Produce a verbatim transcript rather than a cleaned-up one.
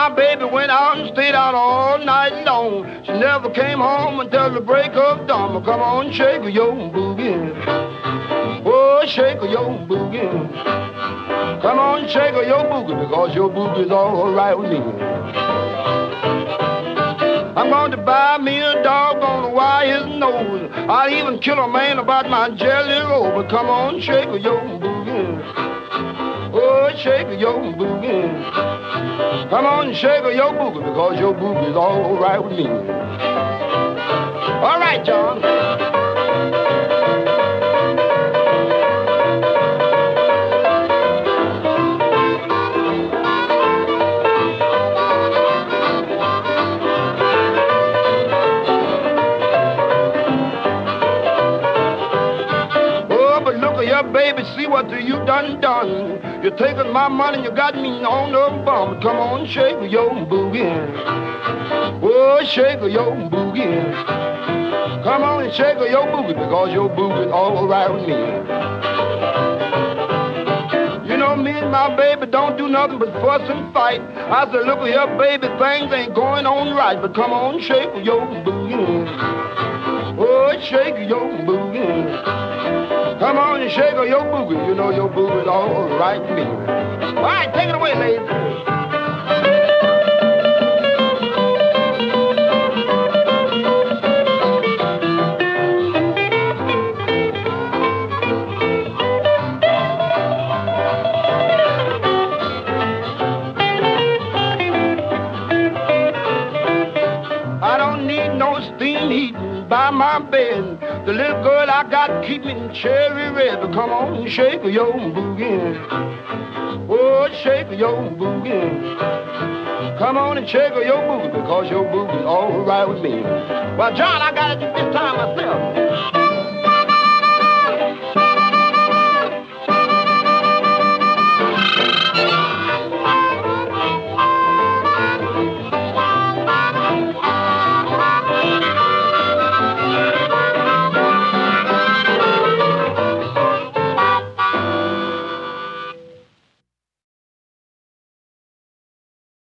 my baby went out and stayed out all night long. She never came home until the break of dawn. But come on, shake your boogie. Oh, shake your boogie. Come on, shake your boogie, because your boogie's all right with me. I'm going to buy me a dog, gonna wire his nose. I'll even kill a man about my jelly roll. But come on, shake your boogie. Oh, shake your boogie. Come on, shake your boogie, because your boogie's all right with me. All right, John. Baby, see what you done done. You're taking my money and you got me on the bum. Come on, shake your boogie. Oh, shake your boogie. Come on and shake your boogie, because your boogie's all right with me. You know me and my baby don't do nothing but fuss and fight. I said, look here, baby, things ain't going on right. But come on, shake your boogie. Oh, shake your boogie. Come on and shake your boogie. You know your boogie's all right with me. All right, take it away, ladies. I don't need no steam heating by my bed. The little girl I got keep me cherry red. But come on and shake your boogie. Oh, shake your boogie. Come on and shake your boogie, because your boogie's all right with me. Well, John, I got it this time. I